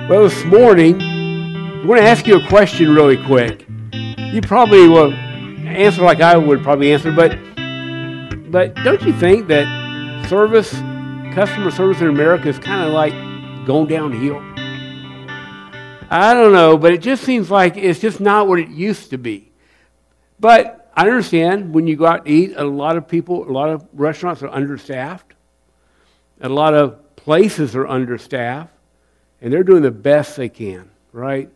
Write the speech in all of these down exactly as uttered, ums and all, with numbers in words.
Well, this morning, I want to ask you a question really quick. You probably will answer like I would probably answer, but but don't you think that service, customer service in America is kind of like going downhill? I don't know, but it just seems like it's just not what it used to be. But I understand when you go out to eat, a lot of people, a lot of restaurants are understaffed. A lot of places are understaffed. And they're doing the best they can, right?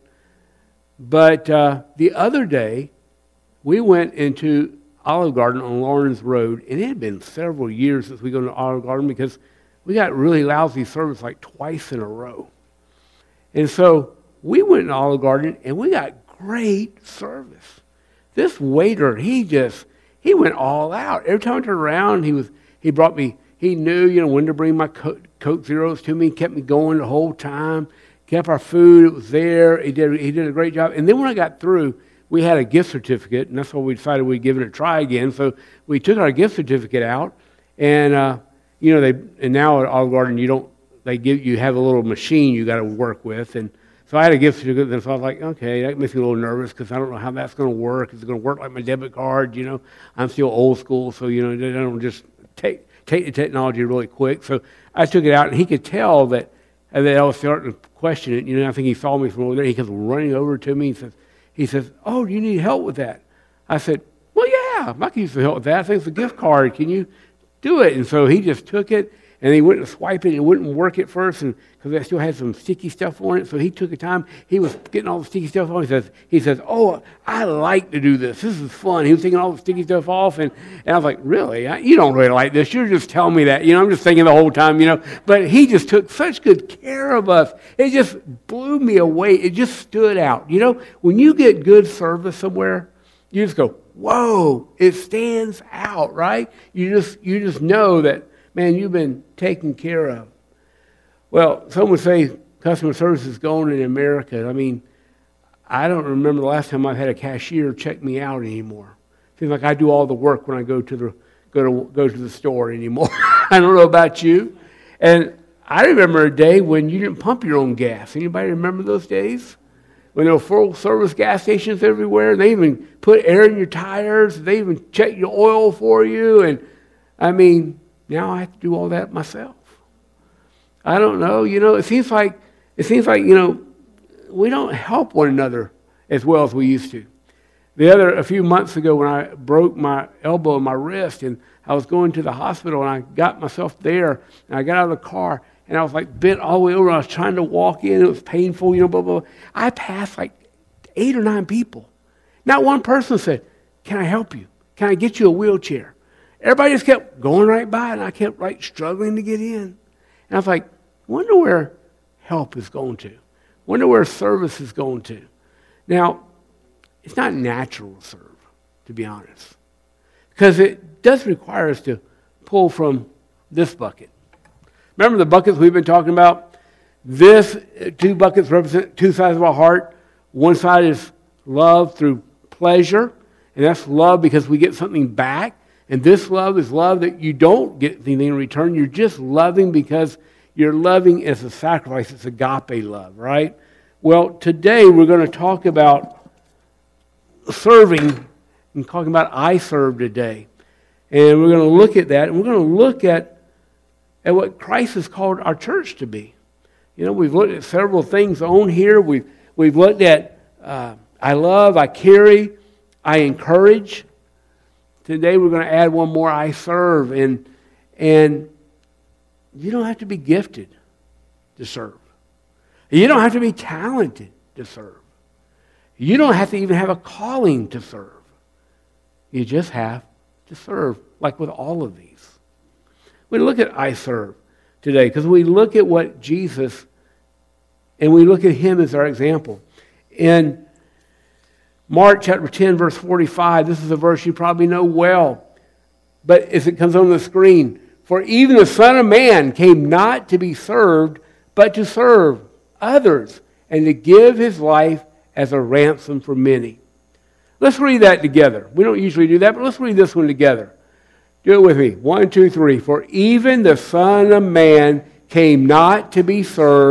But uh, the other day, we went into Olive Garden on Lawrence Road, and it had been several years since we go to Olive Garden because we got really lousy service like twice in a row. And so we went to Olive Garden, and we got great service. This waiter, he just, he went all out. Every time I turned around, he was, he brought me, he knew, you know, when to bring my Coke, Coke Zeros to me, kept me going the whole time, kept our food, it was there, he did, he did a great job. And then when I got through, we had a gift certificate, and that's why we decided we'd give it a try again. So we took our gift certificate out, and, uh, you know, they, and now at Olive Garden, you don't, they give, you have a little machine you got to work with, and so I had a gift certificate, and so I was like, okay, that makes me a little nervous because I don't know how that's going to work. Is it going to work like my debit card? You know, I'm still old school, so, you know, they don't just take take the technology really quick. So I took it out, and he could tell that, and then I was starting to question it. You know, I think he saw me from over there. He comes running over to me and says, he says, oh, do you need help with that? I said, well, yeah, I can use some help with that. I think it's a gift card. Can you do it? And so he just took it, and he went to swipe it, and it wouldn't work at first, and because I still had some sticky stuff on it. So he took the time. He was getting all the sticky stuff off. He says, he says, oh, I like to do this. This is fun. He was taking all the sticky stuff off, and, and I was like, really? I, you don't really like this. You're just telling me that. You know, I'm just thinking the whole time, you know. But he just took such good care of us. It just blew me away. It just stood out. You know, when you get good service somewhere, you just go, whoa, it stands out, right? You just you just know that, man, you've been taken care of. Well, some would say customer service is going in America. I mean, I don't remember the last time I've had a cashier check me out anymore. Seems like I do all the work when I go to the go to go to the store anymore. I don't know about you. And I remember a day when you didn't pump your own gas. Anybody remember those days? When there were full service gas stations everywhere, they even put air in your tires, they even check your oil for you, and I mean, now I have to do all that myself. I don't know, you know, it seems like, it seems like, you know, we don't help one another as well as we used to. The other, a few months ago when I broke my elbow and my wrist and I was going to the hospital and I got myself there and I got out of the car and I was like bent all the way over and I was trying to walk in. It was painful, you know, blah, blah, blah. I passed like eight or nine people. Not one person said, can I help you? Can I get you a wheelchair? Everybody just kept going right by, and I kept like struggling to get in. And I was like, wonder where help is going to. Wonder where service is going to. Now, it's not natural to serve, to be honest. Because it does require us to pull from this bucket. Remember the buckets we've been talking about? This, two buckets represent two sides of our heart. One side is love through pleasure, and that's love because we get something back. And this love is love that you don't get anything in return. You're just loving because you're loving as a sacrifice. It's agape love, right? Well, today we're going to talk about serving and talking about I serve today. And we're going to look at that. And we're going to look at, at what Christ has called our church to be. You know, we've looked at several things on here. We've, we've looked at uh, I love, I carry, I encourage. Today we're going to add one more, I serve. And, and you don't have to be gifted to serve. You don't have to be talented to serve. You don't have to even have a calling to serve. You just have to serve, like with all of these. We look at I serve today because we look at what Jesus, and we look at him as our example. In Mark chapter ten, verse forty-five, this is a verse you probably know well, but as it comes on the screen, for even the Son of Man came not to be served, but to serve others, and to give his life as a ransom for many. Let's read that together. We don't usually do that, but let's read this one together. Do it with me. One, two, three. For even the Son of Man came not to be served,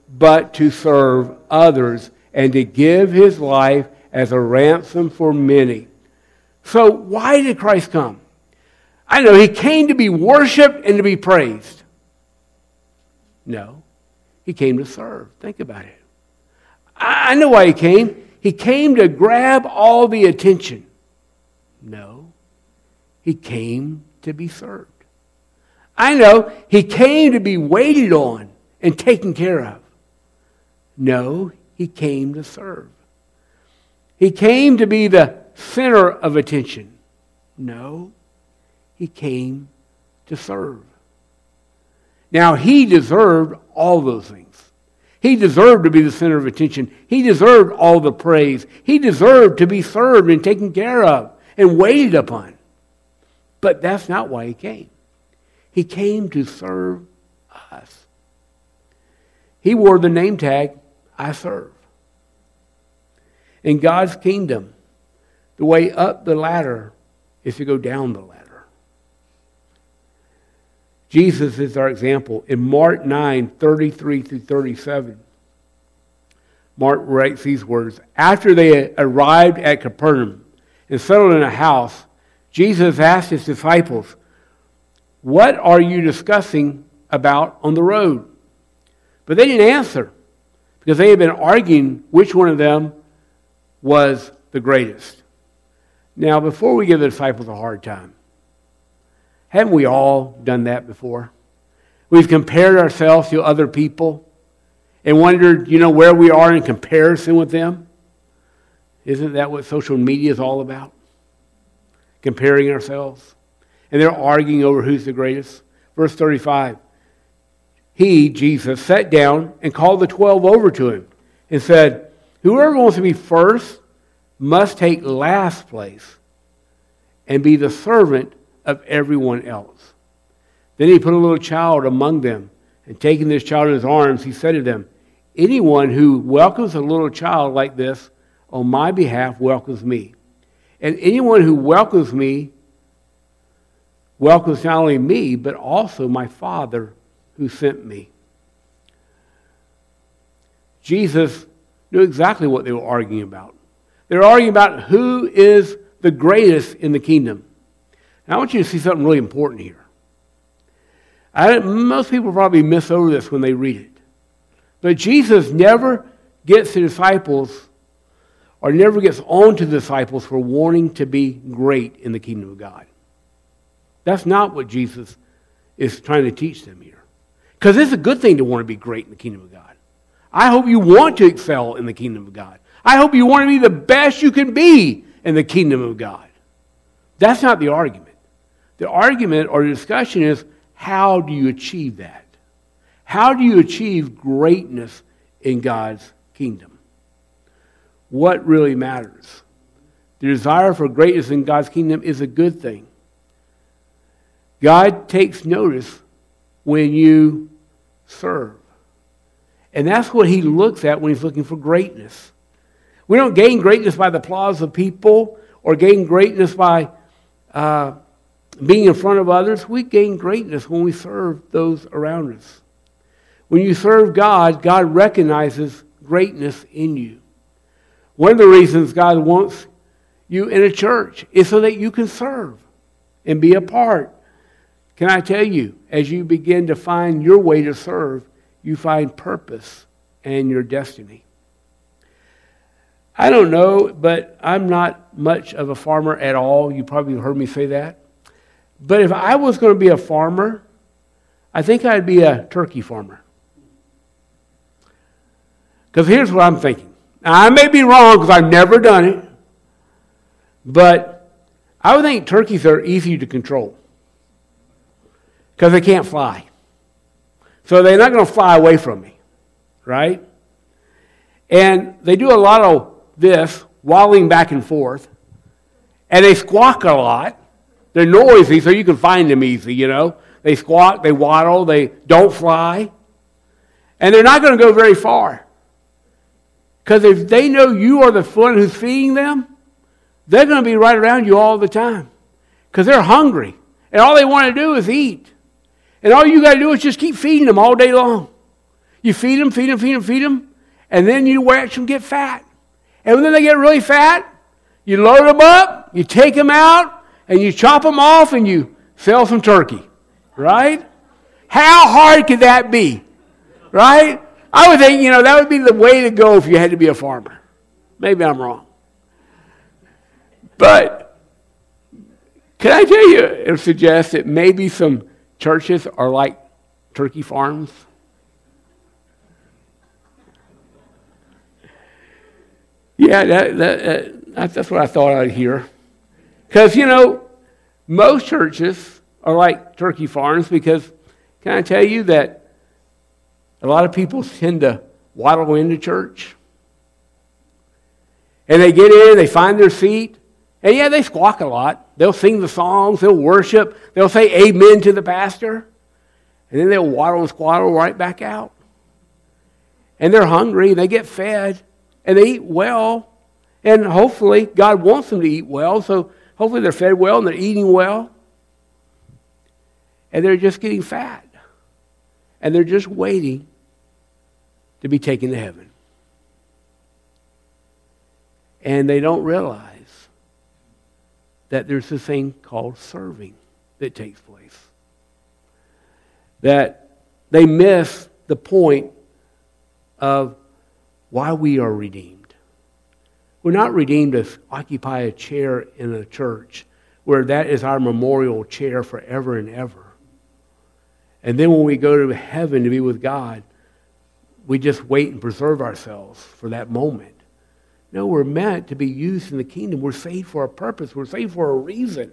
but to serve others and to give his life as a ransom for many. So why did Christ come? I know he came to be worshiped and to be praised. No, he came to serve. Think about it. I know why he came. He came to grab all the attention. No, he came to be served. I know he came to be waited on and taken care of. No, he came to serve. He came to be the center of attention. No, he came to serve. Now, he deserved all those things. He deserved to be the center of attention. He deserved all the praise. He deserved to be served and taken care of and waited upon. But that's not why he came. He came to serve us. He wore the name tag, I serve. In God's kingdom, the way up the ladder is to go down the ladder. Jesus is our example. In Mark nine, thirty-three through thirty-seven, Mark writes these words. After they arrived at Capernaum and settled in a house, Jesus asked his disciples, "What are you discussing about on the road?" But they didn't answer because they had been arguing which one of them was the greatest. Now, before we give the disciples a hard time, haven't we all done that before? We've compared ourselves to other people and wondered, you know, where we are in comparison with them. Isn't that what social media is all about? Comparing ourselves. And they're arguing over who's the greatest. Verse thirty-five. He, Jesus, sat down and called the twelve over to him and said, "Whoever wants to be first must take last place and be the servant of everyone else." Then he put a little child among them, and taking this child in his arms, he said to them, "Anyone who welcomes a little child like this on my behalf welcomes me. And anyone who welcomes me welcomes not only me, but also my Father who sent me." Jesus knew exactly what they were arguing about. They were arguing about who is the greatest in the kingdom. Now, I want you to see something really important here. I, most people probably miss over this when they read it. But Jesus never gets the disciples or never gets on to the disciples for wanting to be great in the kingdom of God. That's not what Jesus is trying to teach them here. Because it's a good thing to want to be great in the kingdom of God. I hope you want to excel in the kingdom of God. I hope you want to be the best you can be in the kingdom of God. That's not the argument. The argument or the discussion is, how do you achieve that? How do you achieve greatness in God's kingdom? What really matters? The desire for greatness in God's kingdom is a good thing. God takes notice when you serve. And that's what he looks at when he's looking for greatness. We don't gain greatness by the applause of people or gain greatness by uh, being in front of others. We gain greatness when we serve those around us. When you serve God, God recognizes greatness in you. One of the reasons God wants you in a church is so that you can serve and be a part. Can I tell you, as you begin to find your way to serve, you find purpose and your destiny. I don't know, but I'm not much of a farmer at all. You probably heard me say that. But if I was going to be a farmer, I think I'd be a turkey farmer. Because here's what I'm thinking. Now, I may be wrong because I've never done it, but I would think turkeys are easy to control because they can't fly. So they're not going to fly away from me, right? And they do a lot of this, waddling back and forth, and they squawk a lot. They're noisy, so you can find them easy, you know. They squawk, they waddle, they don't fly. And they're not going to go very far. Because if they know you are the one who's feeding them, they're going to be right around you all the time. Because they're hungry. And all they want to do is eat. And all you got to do is just keep feeding them all day long. You feed them, feed them, feed them, feed them, and then you watch them get fat. And then they get really fat, you load them up, you take them out, and you chop them off, and you sell some turkey, right? How hard could that be, right? I would think, you know, that would be the way to go if you had to be a farmer. Maybe I'm wrong. But can I tell you or suggest that maybe some churches are like turkey farms? Yeah, that, that, that, that's what I thought I'd hear. Because, you know, most churches are like turkey farms because, can I tell you that a lot of people tend to waddle into church. And they get in, they find their seat, and yeah, they squawk a lot. They'll sing the songs, they'll worship, they'll say amen to the pastor, and then they'll waddle and squaddle right back out. And they're hungry, they get fed, and they eat well, and hopefully God wants them to eat well, so hopefully they're fed well and they're eating well, and they're just getting fat. And they're just waiting to be taken to heaven. And they don't realize that there's this thing called serving that takes place. That they miss the point of why we are redeemed. We're not redeemed to occupy a chair in a church where that is our memorial chair forever and ever. And then when we go to heaven to be with God, we just wait and preserve ourselves for that moment. No, we're meant to be used in the kingdom. We're saved for a purpose. We're saved for a reason.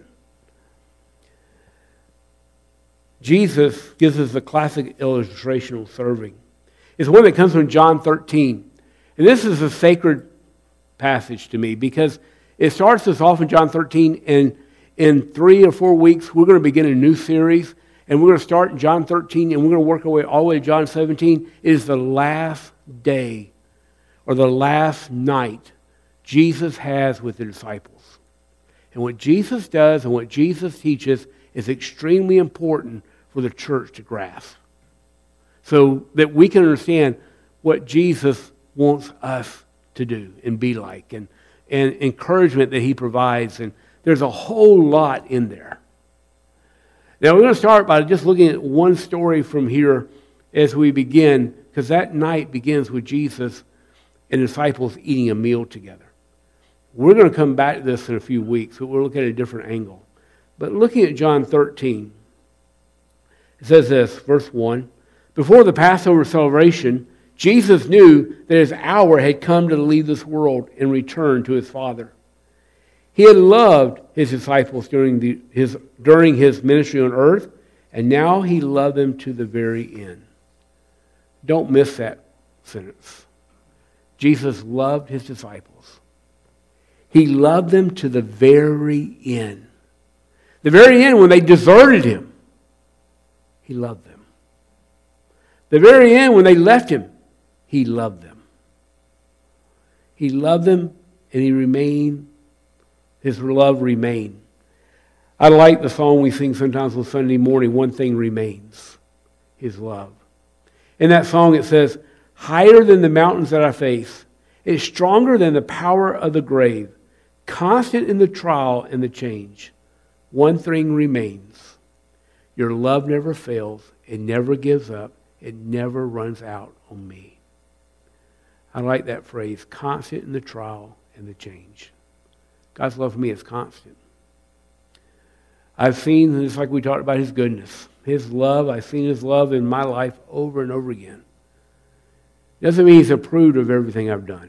Jesus gives us a classic illustration of serving. It's one that comes from John thirteen. And this is a sacred passage to me because it starts us off in John thirteen, and in three or four weeks, we're going to begin a new series. And we're going to start in John thirteen, and we're going to work our way all the way to John seventeen. It is the last day, or the last night, Jesus has with the disciples. And what Jesus does and what Jesus teaches is extremely important for the church to grasp. So that we can understand what Jesus wants us to do and be like, and, and encouragement that he provides. And there's a whole lot in there. Now, we're going to start by just looking at one story from here as we begin, because that night begins with Jesus and the disciples eating a meal together. We're going to come back to this in a few weeks, but we'll look at a different angle. But looking at John thirteen, it says this, verse one, before the Passover celebration, Jesus knew that his hour had come to leave this world and return to his Father. He had loved his disciples during, the, his, during his ministry on earth, and now he loved them to the very end. Don't miss that sentence. Jesus loved his disciples. He loved them to the very end. The very end when they deserted him, he loved them. The very end when they left him, he loved them. He loved them and he remained His love remained. I like the song we sing sometimes on Sunday morning, One Thing Remains, his love. In that song it says, higher than the mountains that I face, it's stronger than the power of the grave, constant in the trial and the change. One thing remains. Your love never fails. It never gives up. It never runs out on me. I like that phrase, constant in the trial and the change. God's love for me is constant. I've seen, just like we talked about, his goodness. His love, I've seen his love in my life over and over again. Doesn't mean he's approved of everything I've done.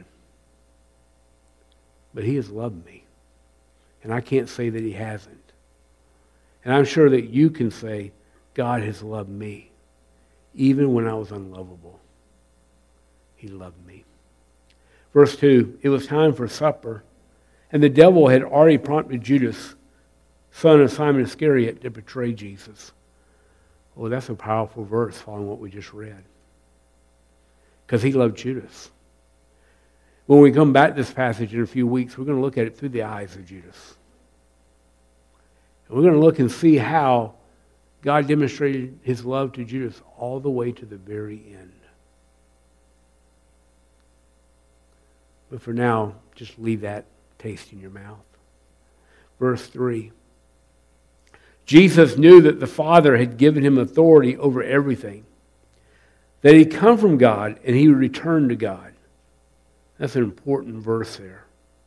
But he has loved me. And I can't say that he hasn't. And I'm sure that you can say, God has loved me. Even when I was unlovable, he loved me. Verse two, it was time for supper. And the devil had already prompted Judas, son of Simon Iscariot, to betray Jesus. Oh, that's a powerful verse following what we just read. Because he loved Judas. When we come back to this passage in a few weeks, we're going to look at it through the eyes of Judas. And we're going to look and see how God demonstrated his love to Judas all the way to the very end. But for now, just leave that taste in your mouth. Verse three. Jesus knew that the Father had given him authority over everything, that he'd come from God and he would return to God. That's an important verse there.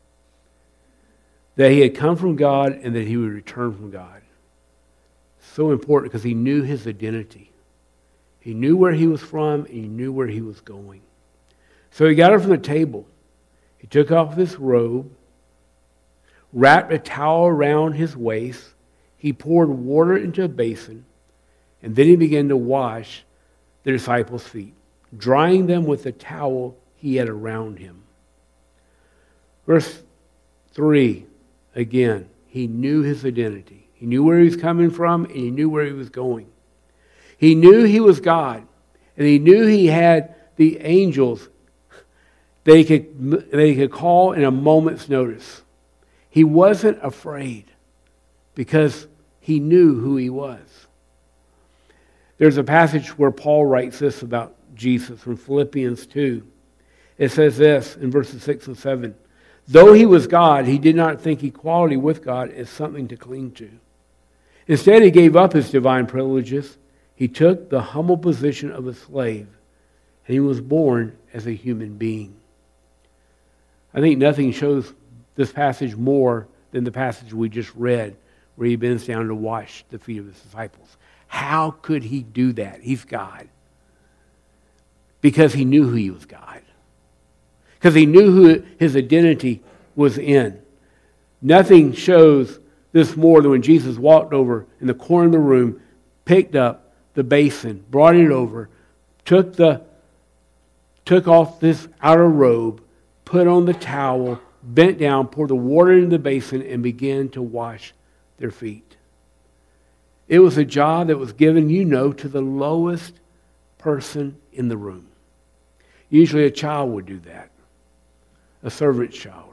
That he had come from God and that he would return from God. So important because he knew his identity. He knew where he was from and he knew where he was going. So he got up from the table. He took off his robe, wrapped a towel around his waist. He poured water into a basin, and then he began to wash the disciples' feet, drying them with the towel he had around him. Verse three, again, he knew his identity. He knew where he was coming from, and he knew where he was going. He knew he was God, and he knew he had the angels that he could, that he could call in a moment's notice. He wasn't afraid because he knew who he was. There's a passage where Paul writes this about Jesus from Philippians two. It says this in verses six and seven. Though he was God, he did not think equality with God as something to cling to. Instead, he gave up his divine privileges. He took the humble position of a slave, and he was born as a human being. I think nothing shows this passage more than the passage we just read, where he bends down to wash the feet of his disciples. How could he do that? He's God. Because he knew who he was God. Because he knew who his identity was in. Nothing shows this more than when Jesus walked over in the corner of the room, picked up the basin, brought it over, took the took off this outer robe, put on the towel, bent down, poured the water into the basin, and began to wash their feet. It was a job that was given, you know, to the lowest person in the room. Usually a child would do that. A servant's child.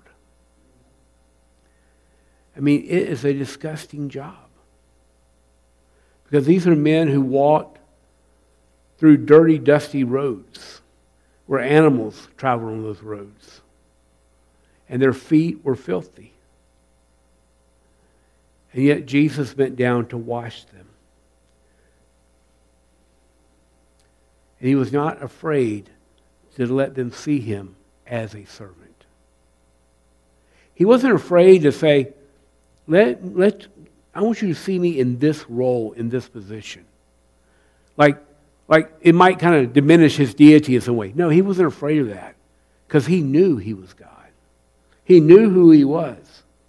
I mean, it is a disgusting job. Because these are men who walked through dirty, dusty roads where animals traveled on those roads. And their feet were filthy. And yet Jesus bent down to wash them. And he was not afraid to let them see him as a servant. He wasn't afraid to say, let, let, I want you to see me in this role, in this position. Like, like it might kind of diminish his deity in some way. No, he wasn't afraid of that because he knew he was God. He knew who he was.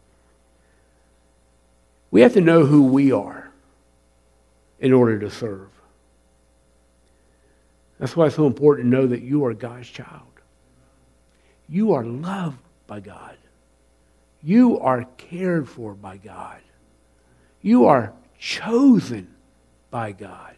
We have to know who we are in order to serve. That's why it's so important to know that you are God's child. You are loved by God. You are cared for by God. You are chosen by God.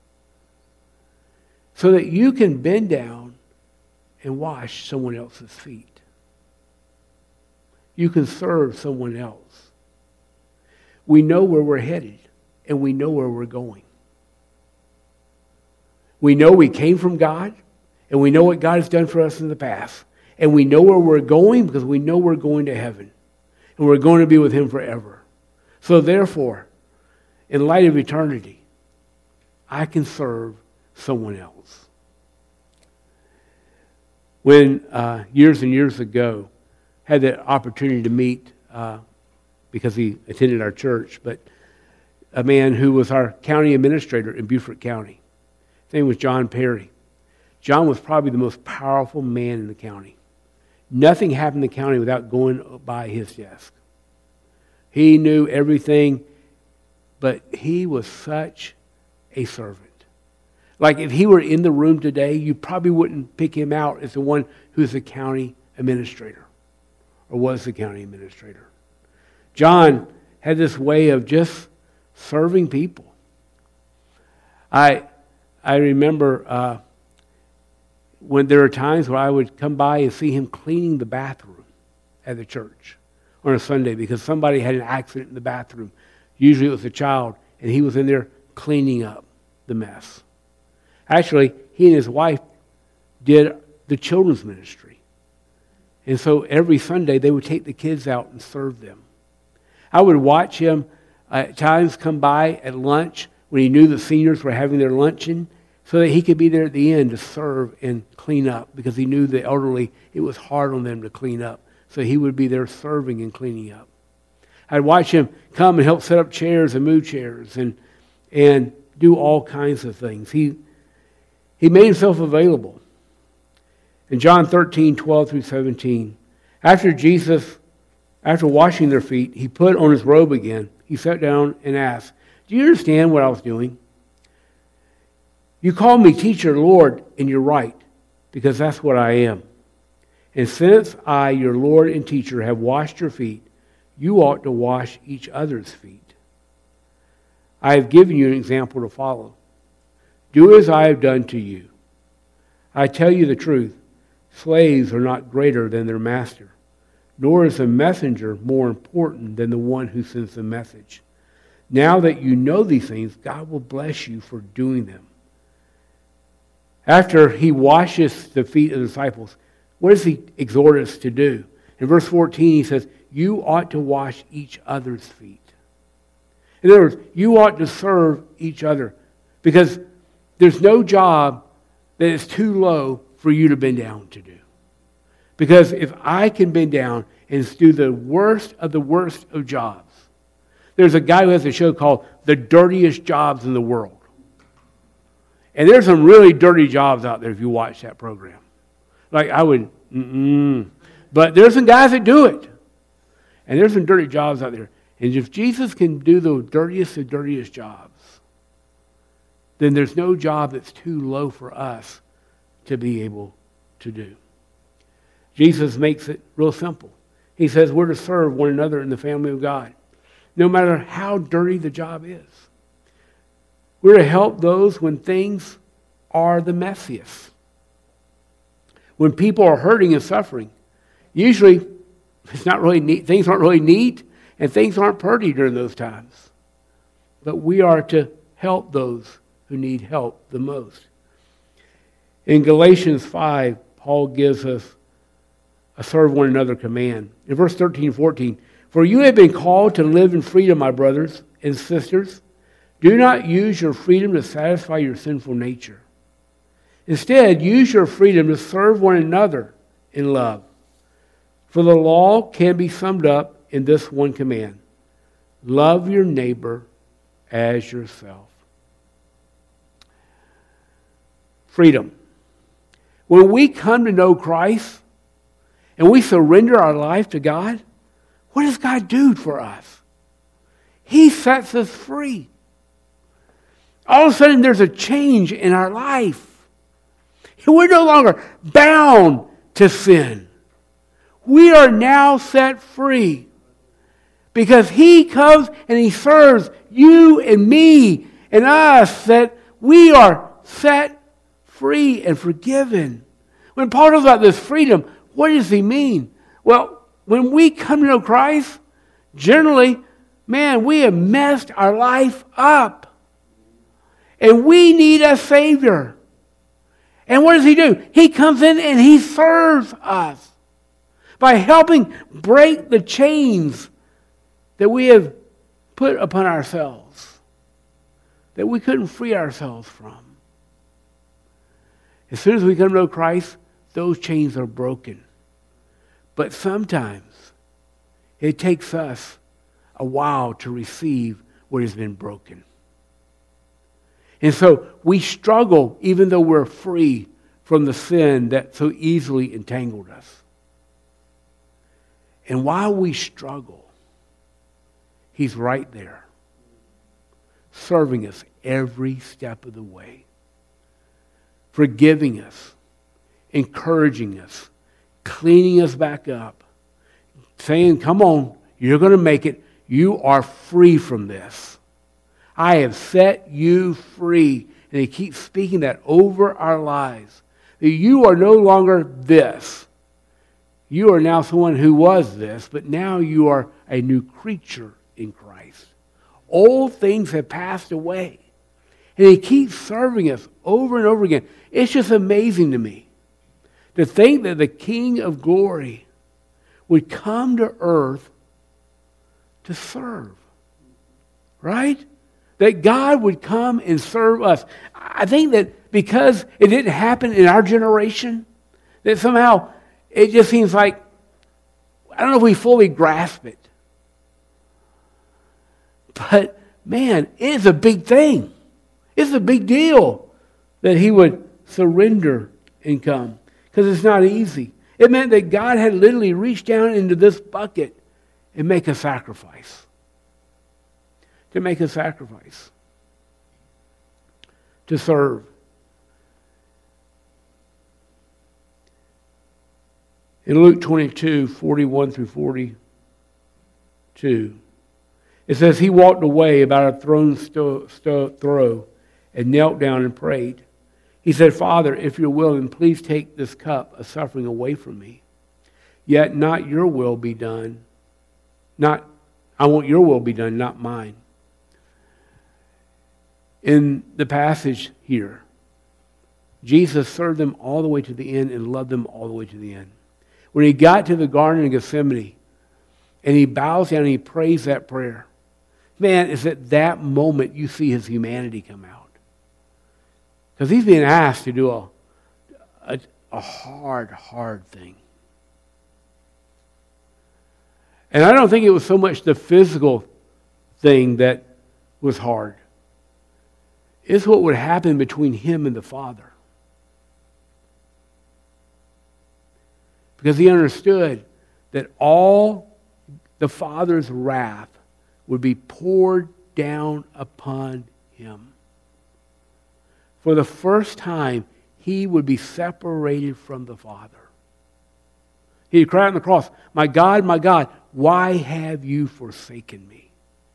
So that you can bend down and wash someone else's feet. You can serve someone else. We know where we're headed, and we know where we're going. We know we came from God, and we know what God has done for us in the past. And we know where we're going because we know we're going to heaven. And we're going to be with him forever. So therefore, in light of eternity, I can serve someone else. When uh, years and years ago, had the opportunity to meet, uh, because he attended our church, but a man who was our county administrator in Beaufort County. His name was John Perry. John was probably the most powerful man in the county. Nothing happened in the county without going by his desk. He knew everything, but he was such a servant. Like if he were in the room today, you probably wouldn't pick him out as the one who's the county administrator or was the county administrator. John had this way of just serving people. I I remember uh, when there were times where I would come by and see him cleaning the bathroom at the church on a Sunday because somebody had an accident in the bathroom. Usually it was a child, and he was in there cleaning up the mess. Actually, he and his wife did the children's ministry. And so every Sunday they would take the kids out and serve them. I would watch him uh, at times come by at lunch when he knew the seniors were having their luncheon so that he could be there at the end to serve and clean up because he knew the elderly, it was hard on them to clean up. So he would be there serving and cleaning up. I'd watch him come and help set up chairs and move chairs and and do all kinds of things. He he made himself available. In John thirteen, twelve through seventeen, after Jesus, after washing their feet, he put on his robe again. He sat down and asked, "Do you understand what I was doing? You call me teacher, Lord, and you're right, because that's what I am. And since I, your Lord and teacher, have washed your feet, you ought to wash each other's feet. I have given you an example to follow. Do as I have done to you. I tell you the truth, slaves are not greater than their master, nor is the messenger more important than the one who sends the message. Now that you know these things, God will bless you for doing them." After he washes the feet of the disciples, what does he exhort us to do? In verse fourteen, he says, you ought to wash each other's feet. In other words, you ought to serve each other because there's no job that is too low for you to bend down to do. Because if I can bend down and do the worst of the worst of jobs, there's a guy who has a show called The Dirtiest Jobs in the World. And there's some really dirty jobs out there if you watch that program. Like I would, mm-mm. But there's some guys that do it. And there's some dirty jobs out there. And if Jesus can do the dirtiest of dirtiest jobs, then there's no job that's too low for us to be able to do. Jesus makes it real simple. He says we're to serve one another in the family of God, no matter how dirty the job is. We're to help those when things are the messiest. When people are hurting and suffering, usually it's not really neat. Things aren't really neat, and things aren't pretty during those times. But we are to help those who need help the most. In Galatians five, Paul gives us a serve one another command. In verse thirteen and fourteen, for you have been called to live in freedom, my brothers and sisters. Do not use your freedom to satisfy your sinful nature. Instead, use your freedom to serve one another in love. For the law can be summed up in this one command: love your neighbor as yourself. Freedom. When we come to know Christ and we surrender our life to God, what does God do for us? He sets us free. All of a sudden, there's a change in our life. We're no longer bound to sin. We are now set free because He comes and He serves you and me and us, that we are set free and forgiven. When Paul talks about this freedom, what does he mean? Well, when we come to know Christ, generally, man, we have messed our life up. And we need a Savior. And what does He do? He comes in and He serves us by helping break the chains that we have put upon ourselves, that we couldn't free ourselves from. As soon as we come to know Christ, those chains are broken. But sometimes it takes us a while to receive what has been broken. And so we struggle even though we're free from the sin that so easily entangled us. And while we struggle, He's right there, serving us every step of the way, forgiving us, encouraging us, cleaning us back up, saying, come on, you're going to make it. You are free from this. I have set you free. And He keeps speaking that over our lives. That you are no longer this. You are now someone who was this, but now you are a new creature in Christ. Old things have passed away. And He keeps serving us over and over again. It's just amazing to me to think that the King of Glory would come to earth to serve. Right? That God would come and serve us. I think that because it didn't happen in our generation, that somehow it just seems like, I don't know if we fully grasp it. But, man, it's a big thing. It's a big deal that he would surrender and come. Because it's not easy. It meant that God had literally reached down into this bucket and make a sacrifice. To make a sacrifice. To serve. In Luke twenty-two, forty-one through forty-two, it says, he walked away about a throne's sto- sto- throw and knelt down and prayed. He said, Father, if you're willing, please take this cup of suffering away from me. Yet not your will be done. Not, I want your will be done, not mine. In the passage here, Jesus served them all the way to the end and loved them all the way to the end. When he got to the Garden of Gethsemane and he bows down and he prays that prayer, man, it's at that moment you see his humanity come out. Because he's being asked to do a, a, a hard, hard thing. And I don't think it was so much the physical thing that was hard. It's what would happen between him and the Father. Because he understood that all the Father's wrath would be poured down upon him. For the first time, he would be separated from the Father. He'd cry on the cross, my God, my God, why have you forsaken me?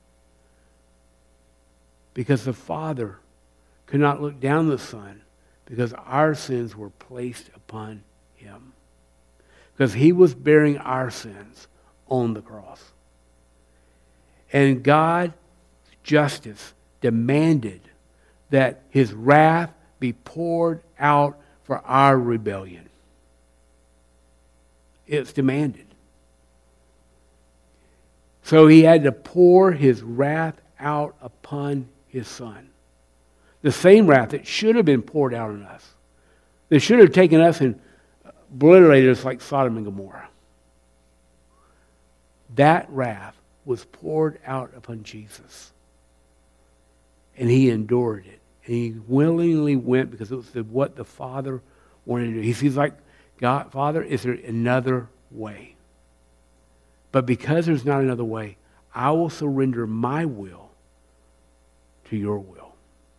Because the Father could not look down the Son because our sins were placed upon him. Because he was bearing our sins on the cross. And God's justice demanded that his wrath be poured out for our rebellion. It's demanded. So he had to pour his wrath out upon his Son. The same wrath that should have been poured out on us. That should have taken us and obliterated us like Sodom and Gomorrah. That wrath was poured out upon Jesus. And he endured it. And he willingly went because it was the, what the Father wanted to do. He sees like, God, Father, is there another way? But because there's not another way, I will surrender my will to your will.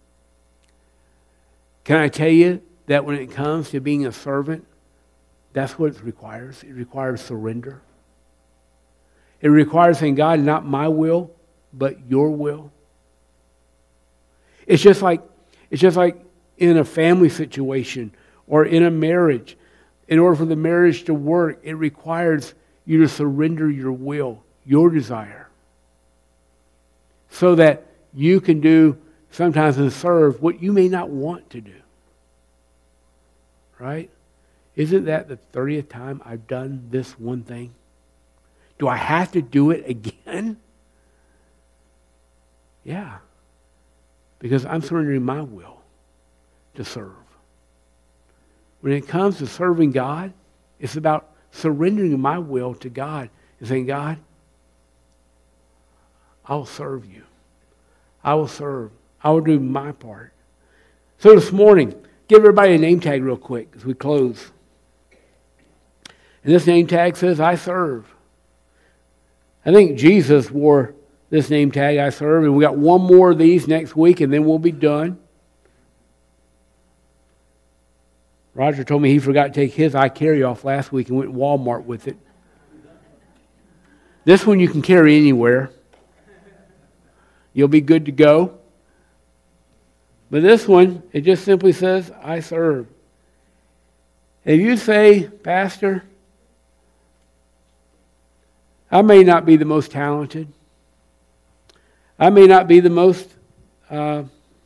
Can I tell you that when it comes to being a servant, that's what it requires. It requires surrender. It requires saying, God, not my will, but your will. It's just like it's just like in a family situation or in a marriage. In order for the marriage to work, it requires you to surrender your will, your desire, so that you can do sometimes and serve what you may not want to do. Right? Isn't that the thirtieth time I've done this one thing? Do I have to do it again? Yeah. Because I'm surrendering my will to serve. When it comes to serving God, it's about surrendering my will to God and saying, God, I'll serve you. I will serve. I will do my part. So this morning, give everybody a name tag real quick as we close. And this name tag says, I serve. I think Jesus wore this name tag, I serve, and we got one more of these next week, and then we'll be done. Roger told me he forgot to take his I carry off last week and went to Walmart with it. This one you can carry anywhere. You'll be good to go. But this one, it just simply says, I serve. If you say, Pastor, I may not be the most talented. I may not be the most, uh,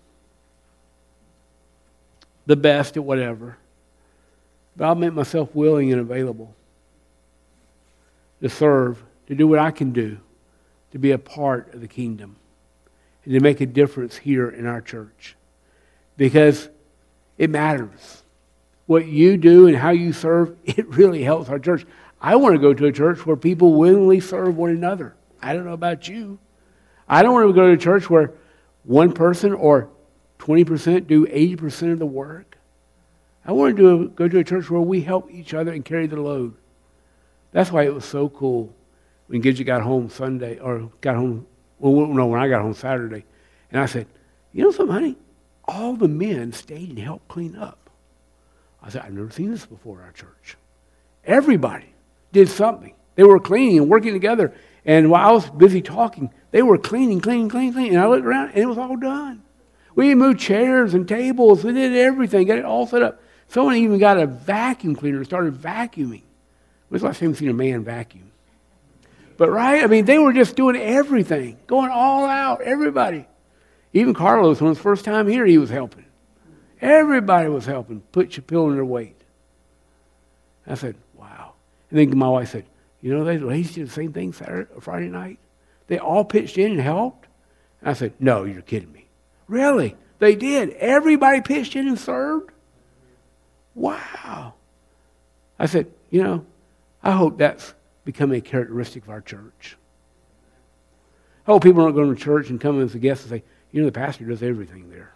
the best at whatever. But I'll make myself willing and available. to serve, to do what I can do, to be a part of the kingdom, and to make a difference here in our church. Because it matters. What you do and how you serve, it really helps our church. I want to go to a church where people willingly serve one another. I don't know about you. I don't want to go to a church where one person or twenty percent do eighty percent of the work. I want to do, go to a church where we help each other and carry the load. That's why it was so cool when Gidget got home Sunday, or got home, well, no, when I got home Saturday. And I said, you know something, honey? All the men stayed and helped clean up. I said, I've never seen this before in our church. Everybody did something. They were cleaning and working together. And while I was busy talking, they were cleaning, cleaning, cleaning, cleaning. And I looked around, and it was all done. We moved chairs and tables. We did everything, got it all set up. Someone even got a vacuum cleaner and started vacuuming. It was the last time I've seen a man vacuum. But right, I mean, they were just doing everything, going all out, everybody. Even Carlos, when it was the first time here, he was helping. Everybody was helping, put your pill in their weight. I said, wow. And then my wife said, you know, they ladies did the same thing Saturday, Friday night. They all pitched in and helped. And I said, no, you're kidding me. Really? They did. Everybody pitched in and served? Wow. I said, you know, I hope that's becoming a characteristic of our church. I hope people don't go to church and come as a guest and say, you know, the pastor does everything there.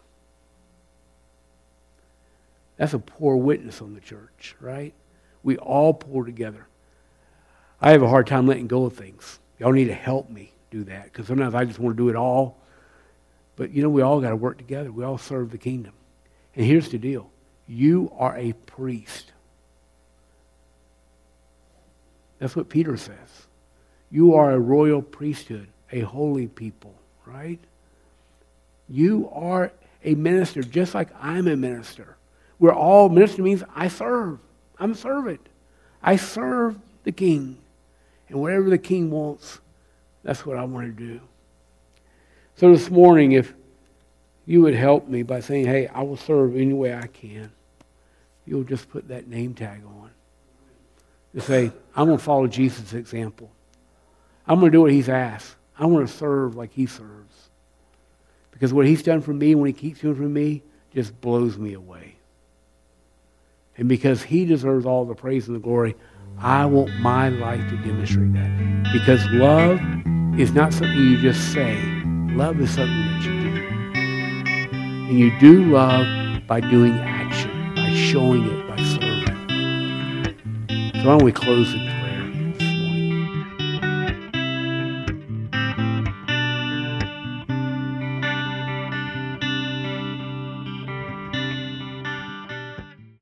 That's a poor witness on the church, right? We all pull together. I have a hard time letting go of things. Y'all need to help me do that, because sometimes I just want to do it all. But, you know, we all got to work together. We all serve the kingdom. And here's the deal. You are a priest. That's what Peter says. You are a royal priesthood, a holy people, right? You are a minister, just like I'm a minister. We're all, minister means I serve. I'm a servant. I serve the king. And whatever the king wants, that's what I want to do. So this morning, if you would help me by saying, hey, I will serve any way I can, you'll just put that name tag on. To say, I'm going to follow Jesus' example. I'm going to do what he's asked. I want to serve like he serves. Because what he's done for me, when he keeps doing for me, just blows me away. And because he deserves all the praise and the glory, I want my life to demonstrate that. Because love is not something you just say. Love is something that you do. And you do love by doing action, by showing it, by serving. So why don't we close it?